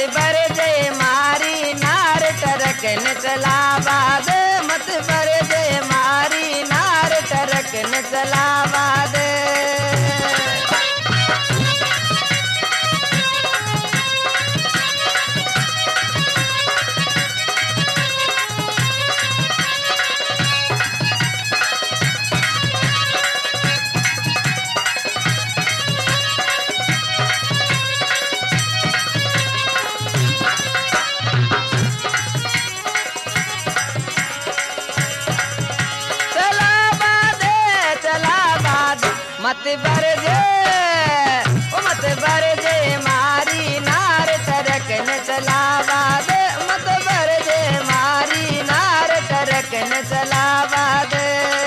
बर जे मारी नार टरक न चलावा दे मत बर जे मारी नार टरक न चलावा दे। मत बर जे ओ मत बर जे मारी नार टरक न चलावा दे मत बर जे मारी नार टरक न चलावा दे।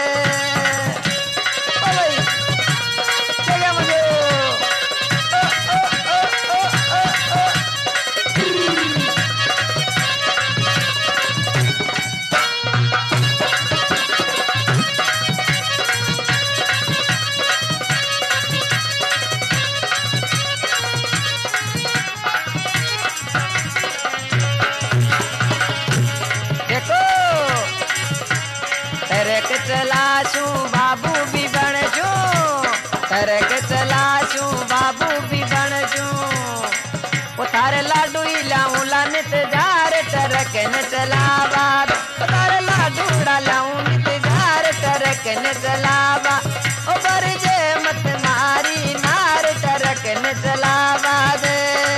ओ भाई चलिए मुझे ओ ओ ओ ओ ओ ओ। टरक चलाशू बाबू भी बन जू टरक चलाशू बाबू भी बन जू उतार लाडू लाऊं लानित जार टरक न चलावा उतार लाडू लाऊं नित जार टरक न चलावा ओ बर जे मत मारी नार टरक न चलावा दे।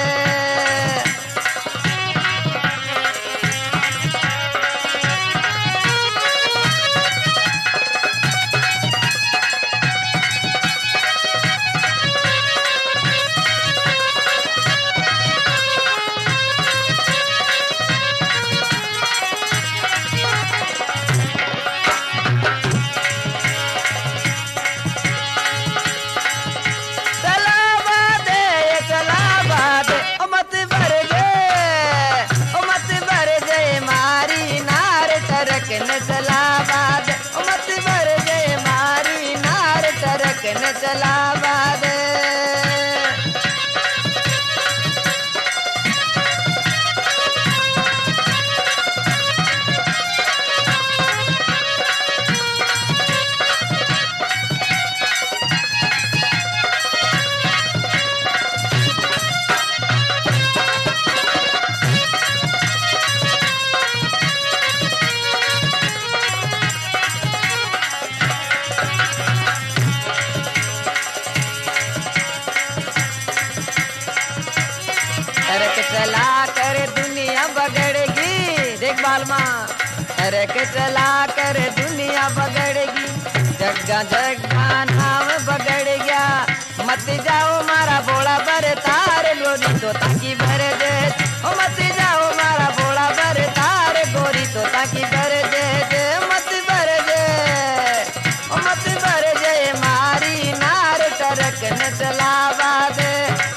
न चलावा दे ओ मत बर जे मारी नार टरक न चलावा दे। टरक चला कर दुनिया बगड़ेगी देख बालमा टरक चला कर दुनिया बगड़ेगी जग्गा जग्गा नाम बगड़ गया मत जाओ मारा बोला बर तार गोरी तो ताकि भर दे ओ मत जाओ मारा बोला बर तार गोरी तो ताकि भर दे मत भर दे ओ मत भर दे मारी नार टरक न चलावा दे।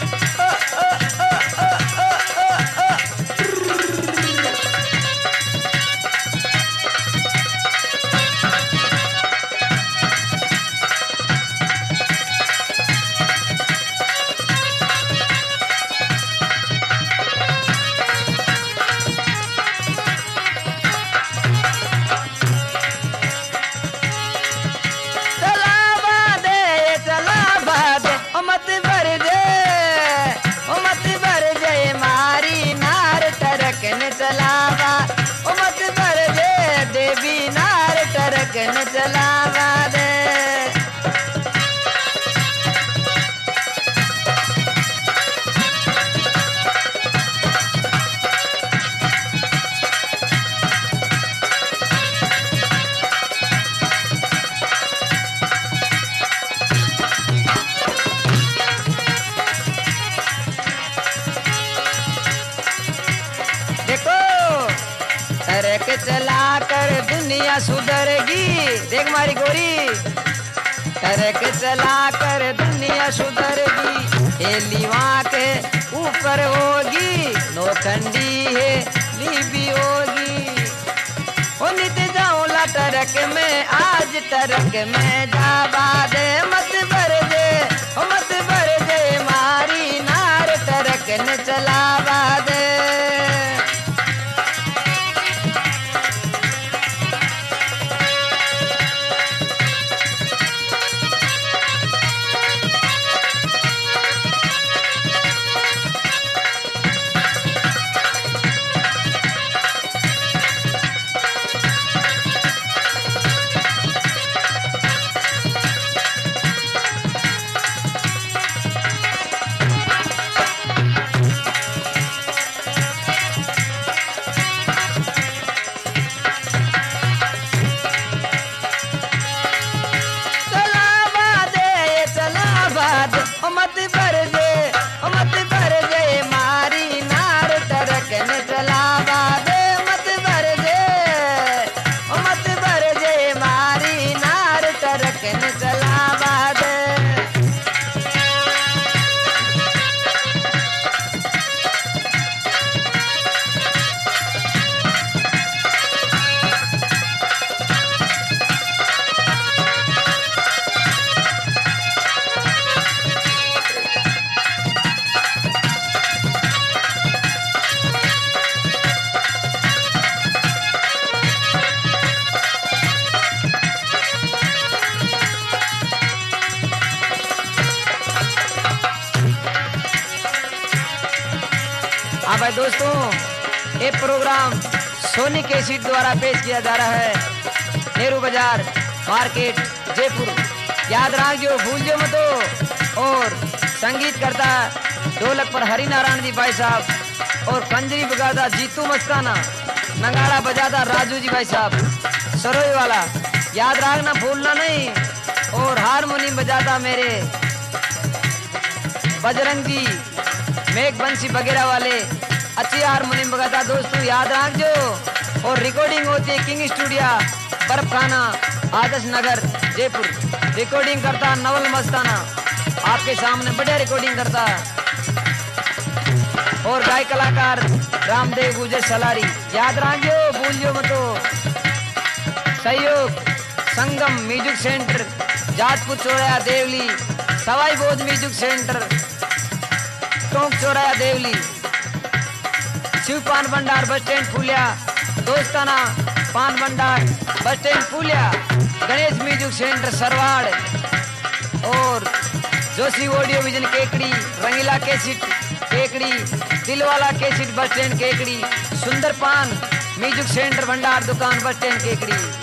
चलावा ओ मत भर दे देवी नार टरक न चलावा दे। टरक चला कर दुनिया सुधरेगी देख मारी गोरी टरक चला कर दुनिया सुधरेगी हेलीवा के ऊपर होगी नौखंडी है नीबी होगी ओ नित जाऊला टरक में आज टरक में जावा दे मत भर दे ओ मत भर दे मारी नार टरक न चलावा दे। हाँ भाई दोस्तों, ये प्रोग्राम सोनी कैसेट द्वारा पेश किया जा रहा है, नेहरू बाजार मार्केट जयपुर। याद रखियो, भूलियो मत। और संगीत करता ढोलक पर हरि नारायण जी भाई साहब, और कंजरी बजाता जीतू मस्ताना, नगाड़ा बजाता राजू जी भाई साहब सरोई वाला, याद रखना भूलना नहीं। और हारमोनियम बजाता मेरे बजरंग जी, मेघ बंसी वगैरह वाले अच्छी हारमोनियम बजाता दोस्तों, याद रखो। और रिकॉर्डिंग होती है king studio बर्फखाना Adarsh Nagar Jaipur. Recording करता नवल मस्ताना, आपके सामने बढ़िया रिकॉर्डिंग करता। और गायक कलाकार रामदेव गुजर सलारी, याद रखियो, भूलियो मत। सहयोग संगम म्यूजिक सेंटर जाजपुर चौराया देवली, सवाई बोध म्यूजिक सेंटर टोंक चौराया देवली, शिव पान भंडार बस स्टैंड फूलिया, Dostana Pan Bhandar bus stand Phulia, Ganesh music centre Sarwar, और Joshi audio vision Kekri, Rangila cassette Kekri, Dilwala cassette bus stand Kekri, Sundar Pan music centre भंडार दुकान बस स्टैंड केकड़ी।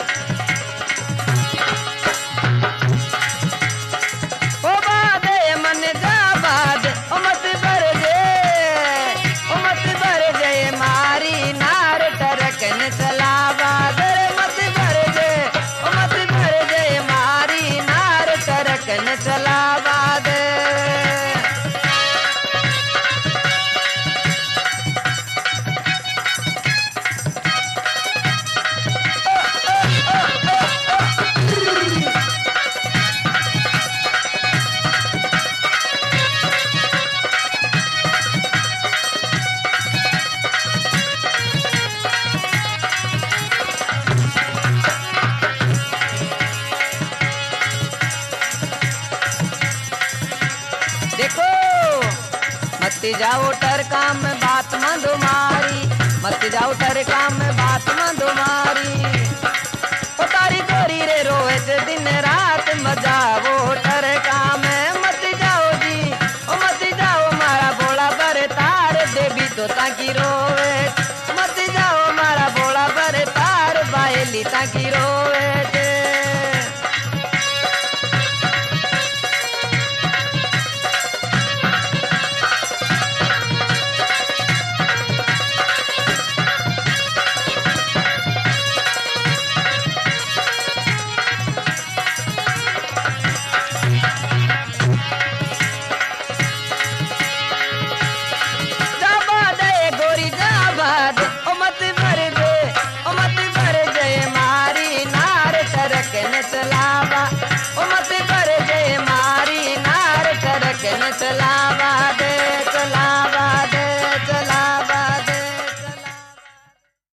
मत जाओ टर काम में बात मन तुम्हारी, मत जाओ टर काम में बात मन तुम्हारी, ओ तारी गोरी रे रोए दिन रात मजा वो टर काम में। मत जाओ जी, ओ मत जाओ मारा बोला बर तार देवी तो ताकि रोवे, मत जाओ मारा बोला बर तार बाहेली ताकि रोवे। चलावा